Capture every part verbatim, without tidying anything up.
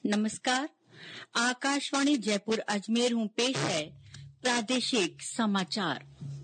नमस्कार, आकाशवाणी जयपुर अजमेर हूँ पेश है प्रादेशिक समाचार।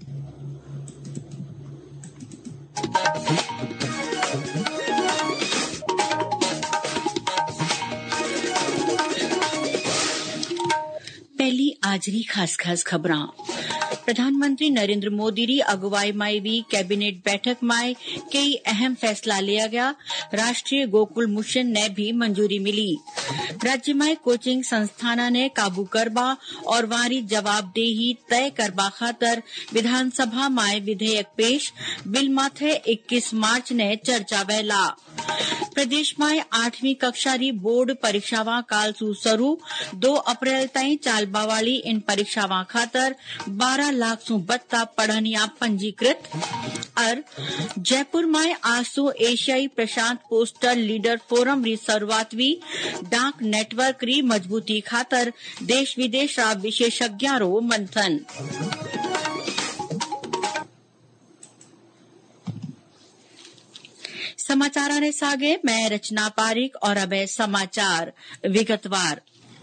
पहली आजरी खास खास खबरां। प्रधानमंत्री नरेंद्र मोदी री अगुवाई माई भी कैबिनेट बैठक में कई अहम फैसला लिया गया। राष्ट्रीय गोकुल मिशन ने भी मंजूरी मिली। राज्य में कोचिंग संस्थाना ने काबू करबा और वारी जवाबदेही तय करबा खातर विधानसभा में विधेयक पेश। बिल माथे इक्कीस मार्च ने चर्चा वेला। प्रदेश में आठवीं कक्षा री बोर्ड परीक्षावां काल सु शुरू। दो अप्रैल ताईं चालबा वाली इन परीक्षावां खातर बारह लाख सु बत्ता पढ़निया पंजीकृत। और जयपुर में आज सु एशियाई प्रशांत पोस्टल लीडर फोरम री शुरुआत हुई। डाक नेटवर्क री मजबूती खातर देश विदेश रा विशेषज्ञों रो मंथन। समाचार ने सागे मैं रचना पारिक और अब समाचार विगतवार।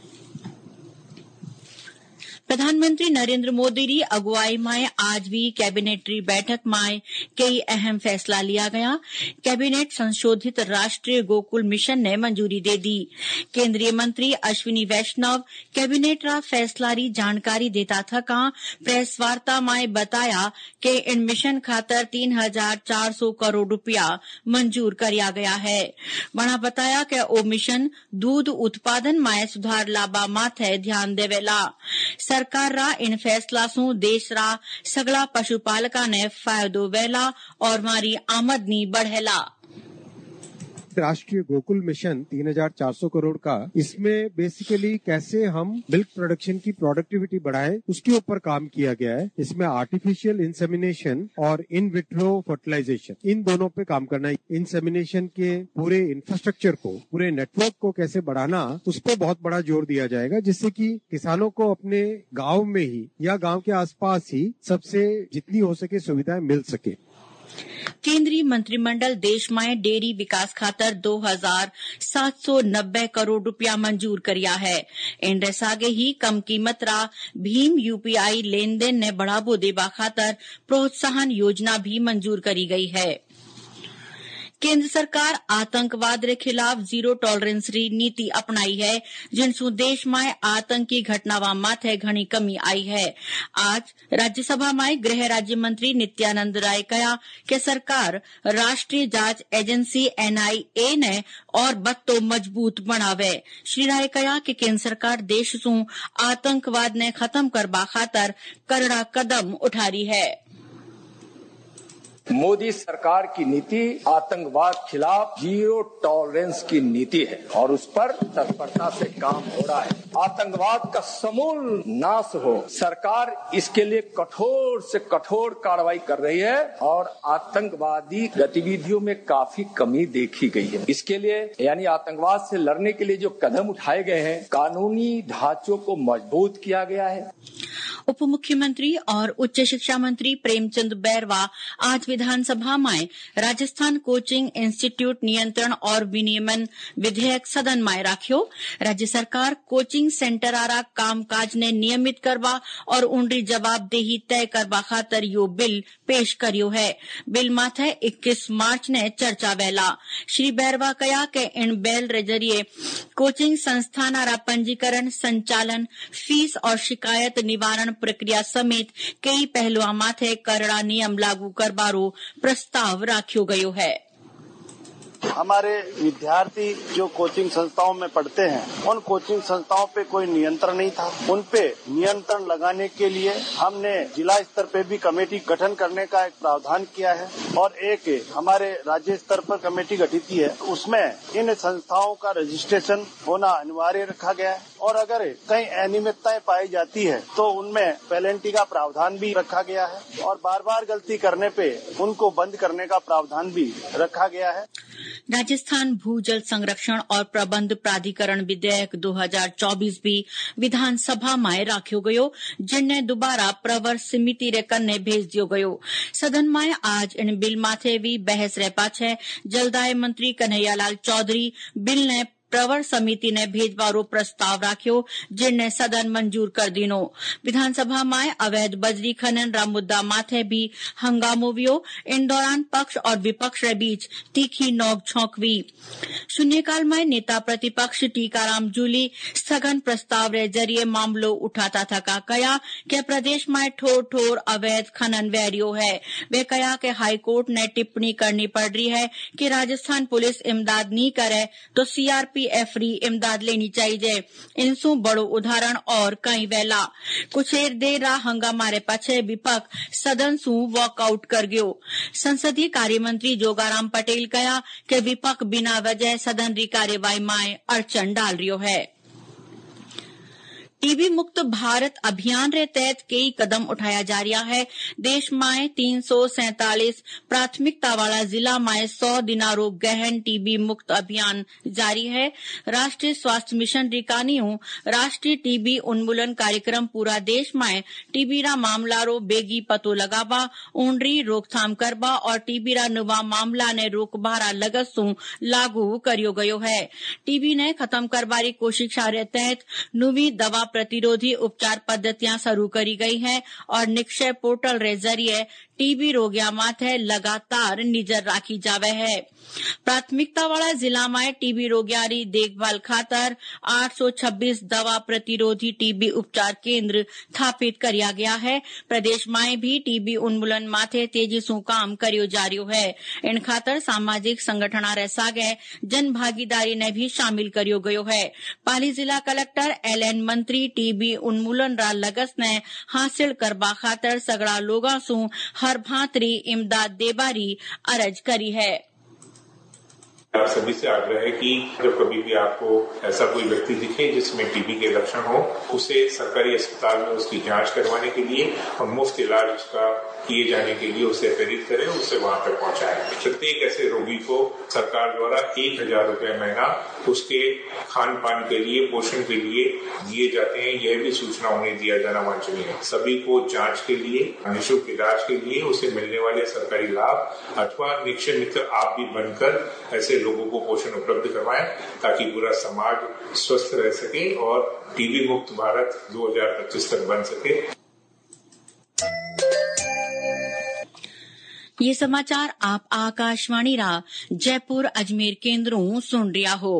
प्रधानमंत्री नरेंद्र मोदी री अगुवाई में आज भी कैबिनेट री बैठक में कई अहम फैसला लिया गया। कैबिनेट संशोधित राष्ट्रीय गोकुल मिशन ने मंजूरी दे दी। केंद्रीय मंत्री अश्विनी वैष्णव कैबिनेट रा फैसला री जानकारी देता थका प्रेस वार्ता में बताया कि इन मिशन खातर तीन हजार चार सौ करोड़ रुपया मंजूर किया गया है। वहां बताया कि ओ मिशन दूध उत्पादन में सुधार लाबा माथे ध्यान देवेला। सरकार रा इन फैसला सु देश रा सगला पशुपालका ने फायदो वेला और मारी आमदनी बढ़ेला। राष्ट्रीय गोकुल मिशन तीन हजार चार सौ करोड़ का, इसमें बेसिकली कैसे हम मिल्क प्रोडक्शन की प्रोडक्टिविटी बढ़ाएं उसके ऊपर काम किया गया है। इसमें आर्टिफिशियल इंसेमिनेशन और इन विट्रो फर्टिलाइजेशन इन दोनों पे काम करना है। इंसेमिनेशन के पूरे इंफ्रास्ट्रक्चर को, पूरे नेटवर्क को कैसे बढ़ाना, उस पर बहुत बड़ा जोर दिया जाएगा, जिससे कि किसानों को अपने गाँव में ही या गाँव के आसपास ही सबसे जितनी हो सके सुविधाएं मिल सके। केंद्रीय मंत्रिमंडल देश में डेयरी विकास खातर दो हजार सात सौ नब्बे करोड़ रुपया मंजूर किया है। इन सागे ही कम कीमत रा भीम यूपीआई लेन देन ने बढ़ावो देवा खातर प्रोत्साहन योजना भी मंजूर करी गई है। केंद्र सरकार आतंकवाद के खिलाफ जीरो टॉलरेंस री नीति अपनाई है, जिनसु देश में आतंकी घटनावां माथे घनी कमी आई है। आज राज्यसभा में गृह राज्य मंत्री नित्यानंद राय कहा कि सरकार राष्ट्रीय जांच एजेंसी एनआईए ने और बत्तो मजबूत बनावे। श्री राय कहा कि केंद्र सरकार देश सु आतंकवाद ने खत्म करबा खातर करड़ा कदम उठा रही है। मोदी सरकार की नीति आतंकवाद खिलाफ जीरो टॉलरेंस की नीति है और उस पर तत्परता से काम हो रहा है। आतंकवाद का समूल नाश हो, सरकार इसके लिए कठोर से कठोर कार्रवाई कर रही है और आतंकवादी गतिविधियों में काफी कमी देखी गई है। इसके लिए यानी आतंकवाद से लड़ने के लिए जो कदम उठाए गए हैं, कानूनी ढांचों को मजबूत किया गया है। उप मुख्यमंत्री और उच्च शिक्षा मंत्री प्रेमचंद बैरवा आज विधानसभा में राजस्थान कोचिंग इंस्टीट्यूट नियंत्रण और विनियमन विधेयक सदन में राख्यो। राज्य सरकार कोचिंग सेंटर आरा कामकाज ने नियमित करवा और उनरी जवाबदेही तय करवा खातर यो बिल पेश करियो है। बिल माथे इक्कीस मार्च ने चर्चा वेला। श्री बैरवा कहा कि इन बिल रे जरिए कोचिंग संस्थान आरा पंजीकरण, संचालन, फीस और शिकायत निवारण प्रक्रिया समेत कई पहलुओं माथे करड़ा नियम लागू करबारो प्रस्ताव राख्यो गयो है। हमारे विद्यार्थी जो कोचिंग संस्थाओं में पढ़ते हैं, उन कोचिंग संस्थाओं पे कोई नियंत्रण नहीं था। उन पे नियंत्रण लगाने के लिए हमने जिला स्तर पे भी कमेटी गठन करने का एक प्रावधान किया है और एक हमारे राज्य स्तर पर कमेटी गठित की है। उसमें इन संस्थाओं का रजिस्ट्रेशन होना अनिवार्य रखा गया है और अगर कहीं अनियमितताएं पाई जाती है तो उनमें पेनल्टी का प्रावधान भी रखा गया है और बार बार गलती करने पे उनको बंद करने का प्रावधान भी रखा गया है। राजस्थान भूजल संरक्षण और प्रबंध प्राधिकरण विधेयक दो हजार चौबीस भी विधानसभा में राख्यो गयो, जिनने दोबारा प्रवर समिति रे कन्ने भेज दियो गयो। सदन में आज इन बिल माथे भी बहस रे पाछे जलदाय मंत्री कन्हैयालाल चौधरी बिल ने प्रवर समिति ने भेजवारो प्रस्ताव राख्यो जिनने सदन मंजूर कर दीनो। विधानसभा में अवैध बजरी खनन रा मुद्दा माथे भी हंगामो वियो। इन दौरान पक्ष और विपक्ष के बीच तीखी नोक झोंक हुई। शून्यकाल में नेता प्रतिपक्ष टीकाराम जूली स्थगन प्रस्ताव रे जरिए मामलो उठाता थका कया कि प्रदेश में ठोर ठोर अवैध खनन वैरियो है। वे कया कि हाईकोर्ट ने टिप्पणी करनी पड़ रही है कि राजस्थान पुलिस इमदाद नहीं करे तो सीआरपीएफ री इमदाद लेनी चाहिए। इनसू बड़ो उदाहरण और कई वेला कुछ देर रा हंगामा रे पछे विपक्ष सदन सू वॉकआउट कर गयो। संसदीय कार्य मंत्री जोगाराम पटेल कया कि विपक्ष बिना वजह सदन री कार्यवाही में अड़चन डाल रियो है। टीबी मुक्त भारत अभियान रे तहत कई कदम उठाया जा रहा है। देश में तीन सौ सैतालीस प्राथमिकता वाला जिला में सौ दिनारो गहन टीबी मुक्त अभियान जारी है। राष्ट्रीय स्वास्थ्य मिशन रिकानियों राष्ट्रीय टीबी उन्मूलन कार्यक्रम पूरा देश में टीबी रा मामला रो बेगी पतो लगावा, ऊंडरी रोकथाम करवा और टीबी रा नवा मामला ने रोकबारा लगत सू लागू करियो गयो है। टीबी ने खत्म करवारी कोशिश रे तहत नवी दवा प्रतिरोधी उपचार पद्धतियां शुरू करी गई है और निक्षय पोर्टल रे जरिए टीबी रोगिया माथे लगातार निजर राखी जावे है। प्राथमिकता वाला जिला में टीबी रोगियारी देखभाल खातर आठ सौ छब्बीस दवा प्रतिरोधी टीबी उपचार केंद्र स्थापित करिया गया है। प्रदेश में भी टीबी उन्मूलन माथे तेजी सू काम करियो जा रियो है। इन खातर सामाजिक संगठना रे सागे जन भागीदारी ने भी शामिल करियो गयो है। पाली जिला collector L N Mantri TB उन्मूलन रा लगस ने हासिल करबा खातर सगड़ा लोगा सू हर भांतरी इमदाद देबारी अरज करी है। आप सभी से आग्रह है कि जब कभी भी आपको ऐसा कोई व्यक्ति दिखे जिसमें टीबी के लक्षण हो, उसे सरकारी अस्पताल में उसकी जांच करवाने के लिए और मुफ्त इलाज उसका किए जाने के लिए उसे प्रेरित करें, उसे वहां तक पहुंचाएं। प्रत्येक ऐसे रोगी को सरकार द्वारा एक हजार रूपये महीना उसके खान पान के लिए, पोषण के लिए दिए जाते हैं। यह भी सूचना उन्हें दिया जाना वांछनीय है। सभी को जांच के लिए, निःशुल्क इलाज के लिए उसे मिलने वाले सरकारी लाभ अथवा निक्षय मित्र आप भी बनकर ऐसे लोगों को पोषण उपलब्ध करवाएं ताकि पूरा समाज स्वस्थ रह सके और टीबी मुक्त भारत दो हजार पच्चीस तक बन सके। ये समाचार आप आकाशवाणी रा जयपुर अजमेर केंद्रों सुन रिया हो।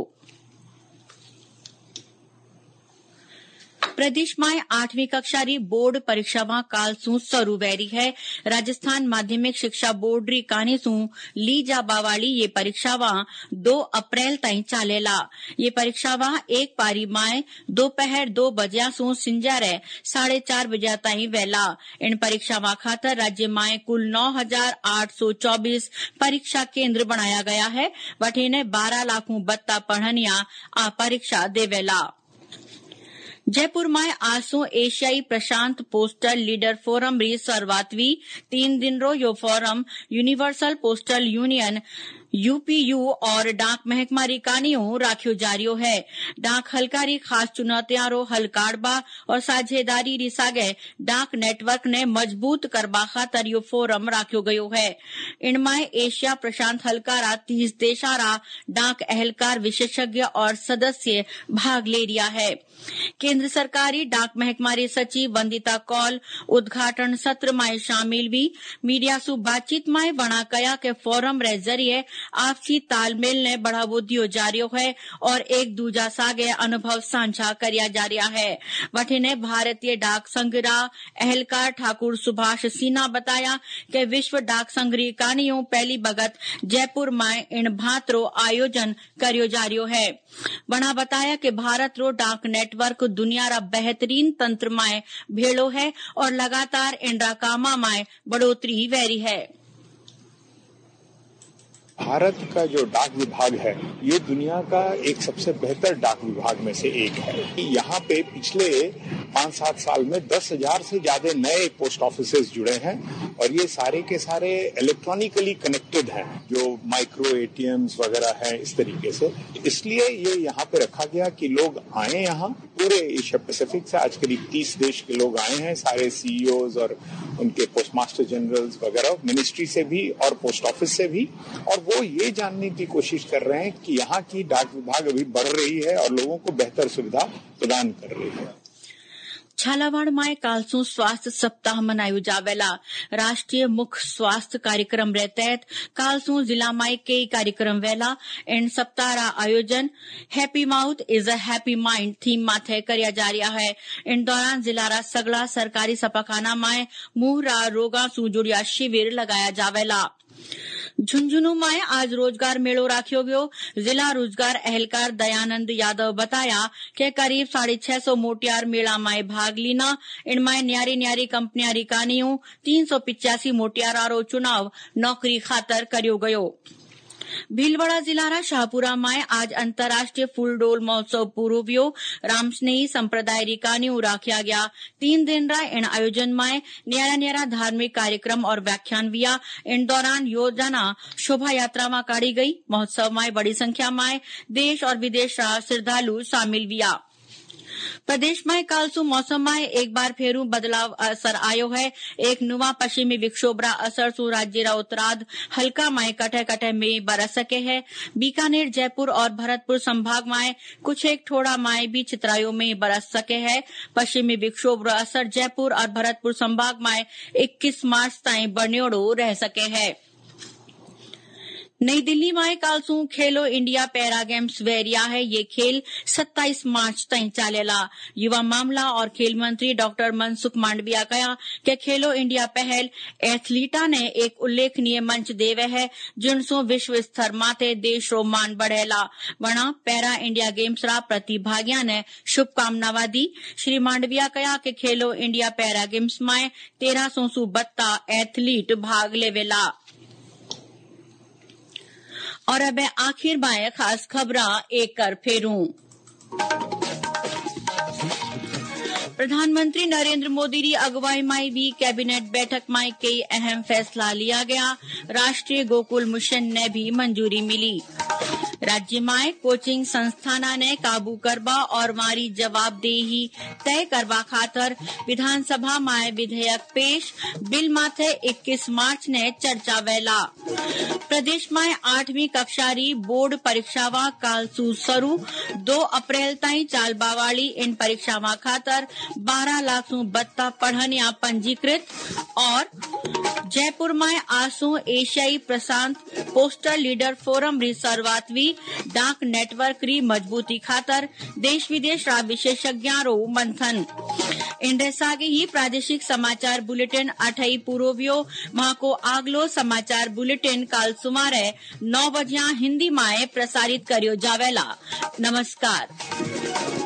प्रदेश में आठवीं कक्षा री बोर्ड परीक्षा काल सू शुरू वेरी है। राजस्थान माध्यमिक शिक्षा बोर्ड री काने सू ली जाबा वाली ये परीक्षा दो अप्रैल तई चालेला। ये परीक्षा एक पारी में दोपहर दो बजे सू सिंजारे साढ़े चार बजे तई वेला। इन परीक्षा खातर राज्य में कुल नौ हजार आठ सौ चौबीस परीक्षा केंद्र बनाया गया है। वठी ने बारह लाखों बत्ता पढ़निया आ परीक्षा देवेला। जयपुर में आज सो एशियाई प्रशांत पोस्टल लीडर फोरम री शुरुआत हुई। तीन दिन रो यो forum universal postal union UPU और डाक महकमा री कानियों राख्यो जारियो है। डाक हलकारी खास चुनौतियां रो हल काढ़बा और साझेदारी री सागे डाक नेटवर्क ने मजबूत करबा खातर यो फोरम राख्यो गयो है। इनमें एशिया प्रशांत हलकारा तीस देशारा डाक अहलकार विशेषज्ञ और सदस्य भाग ले रिया है। केंद्र सरकारी डाक महकमा री सचिव वंदिता कौल उद्घाटन सत्र में शामिल हुई। मीडिया सु बातचीत में वणा कया के फोरम रे जरिए आपसी तालमेल ने बढ़ावो दियो जा रियो है और एक दूजा सागे अनुभव साझा करिया जा रिया है। वठी ने भारतीय डाक संघ रा अहलकार ठाकुर सुभाष सिन्हा बताया कि विश्व डाक संघ री कानियों पहली बगत जयपुर में इन भांतरो आयोजन करियो जा रियो है। वणा बताया कि भारत रो डाक नेटवर्क दुनिया रा बेहतरीन तंत्र में भेड़ो है और लगातार इनरा कामा में बढ़ोतरी वेरी है। भारत का जो डाक विभाग है ये दुनिया का एक सबसे बेहतर डाक विभाग में से एक है। यहाँ पे पिछले पाँच सात साल में दस हजार से ज्यादा नए पोस्ट ऑफिसेज जुड़े हैं और ये सारे के सारे इलेक्ट्रॉनिकली कनेक्टेड हैं, जो माइक्रो एटीएम्स वगैरह हैं इस तरीके से। इसलिए ये यहाँ पे रखा गया कि लोग आए यहाँ, पूरे एशिया पैसिफिक से आज करीब तीस देश के लोग आए हैं, सारे सीईओज और उनके पोस्ट मास्टर जनरल्स वगैरह, मिनिस्ट्री से भी और पोस्ट ऑफिस से भी, और वो ये जानने की कोशिश कर रहे हैं कि यहाँ की डाक विभाग अभी बढ़ रही है और लोगों को बेहतर सुविधा प्रदान कर रही है। झालावाड़ में कालसू स्वास्थ्य सप्ताह मनायु जावेला। राष्ट्रीय मुख्य स्वास्थ्य कार्यक्रम रे तहत कालसू जिला में कई कार्यक्रम वेला। इन सप्ताह रा आयोजन happy mouth is a happy mind theme माथे करया जा रहा है। इन दौरान जिला रा सगला सरकारी सपाखाना में मुंह रा रोगा सु जुड़िया शिविर लगाया जावेला। झुंझुनू में आज रोजगार मेलो राख्यो गयो। जिला रोजगार एहलकार दयानंद यादव बताया कि करीब साढ़े छह सौ मोटियार मेला में भाग लीना। इनमें न्यारी न्यारी कंपनियां रिकानियों तीन सौ पिचासी मोटियारारो चुनाव नौकरी खातर करियो गयो। भीलवाड़ा जिला रा शाहपुरा में आज अंतर्राष्ट्रीय फूलडोल महोत्सव पूरो व्यो। रामस्नेही संप्रदाय रिकानियों राख्या गया। तीन दिन रा इन आयोजन में न्यारा न्यारा धार्मिक कार्यक्रम और व्याख्यान विया। इन दौरान योजना शोभा यात्रा में काढ़ी गई। महोत्सव में बड़ी संख्या में देश और विदेश रा श्रद्धालु शामिल विया। प्रदेश में कालसू मौसम में एक बार फेरू बदलाव असर आयो है। एक नुआ पश्चिमी विक्षोभ रा असर सु राज्य रा उत्तरार्ध हल्का में कटे कटे में बरस सके है। बीकानेर, जयपुर और भरतपुर संभाग में कुछ एक थोड़ा में भी चित्रायो में बरस सके है। पश्चिमी विक्षोभ रा असर जयपुर और भरतपुर संभाग में इक्कीस मार्च ताईं बन्योड़ो रह सके है। नई दिल्ली में कालसू खेलो इंडिया पैरा गेम्स वेरिया है। ये खेल सत्ताईस मार्च तक चलेला। युवा मामला और खेल मंत्री डॉक्टर मनसुख मांडविया कहा कि खेलो इंडिया पहल एथलीटा ने एक उल्लेखनीय मंच देवे है, जिनसो विश्व स्तर माथे देश रो मान बढ़ेला। वणा पैरा इंडिया गेम्स रा प्रतिभागिया ने शुभकामनावा दी। श्री मांडविया कहा कि खेलो इंडिया पैरा गेम्स में तेरह सौ सु बत्ता एथलीट भाग लेवेला। और अब आखिर में खास खबरां एक कर फेरूं। प्रधानमंत्री नरेंद्र मोदी की अगुवाई में भी कैबिनेट बैठक में कई अहम फैसला लिया गया। राष्ट्रीय गोकुल मिशन ने भी मंजूरी मिली। राज्य में कोचिंग संस्थाना ने काबू करवा और मारी जवाबदेही तय करवा खातर विधानसभा में विधेयक पेश। बिल माथे इक्कीस मार्च ने चर्चा वेला। प्रदेश में आठवीं कक्षा री बोर्ड परीक्षावा कालसू शुरू। दो अप्रैल ताईं चालबा वाली इन परीक्षावा खातर बारह लाख सु बत्ता पढ़निया पंजीकृत। और जयपुर में आसू एशियाई प्रशांत पोस्टल लीडर फोरम री सर्वातवी डाक नेटवर्क री मजबूती खातर देश विदेश रा विशेषज्ञों रो मंथन। इंडे सागे ही प्रादेशिक समाचार बुलेटिन अठई पूरो व्यो। वहां को आगलो समाचार बुलेटिन काल सुमारे नौ बजिया हिंदी में प्रसारित करियो जावेला। नमस्कार।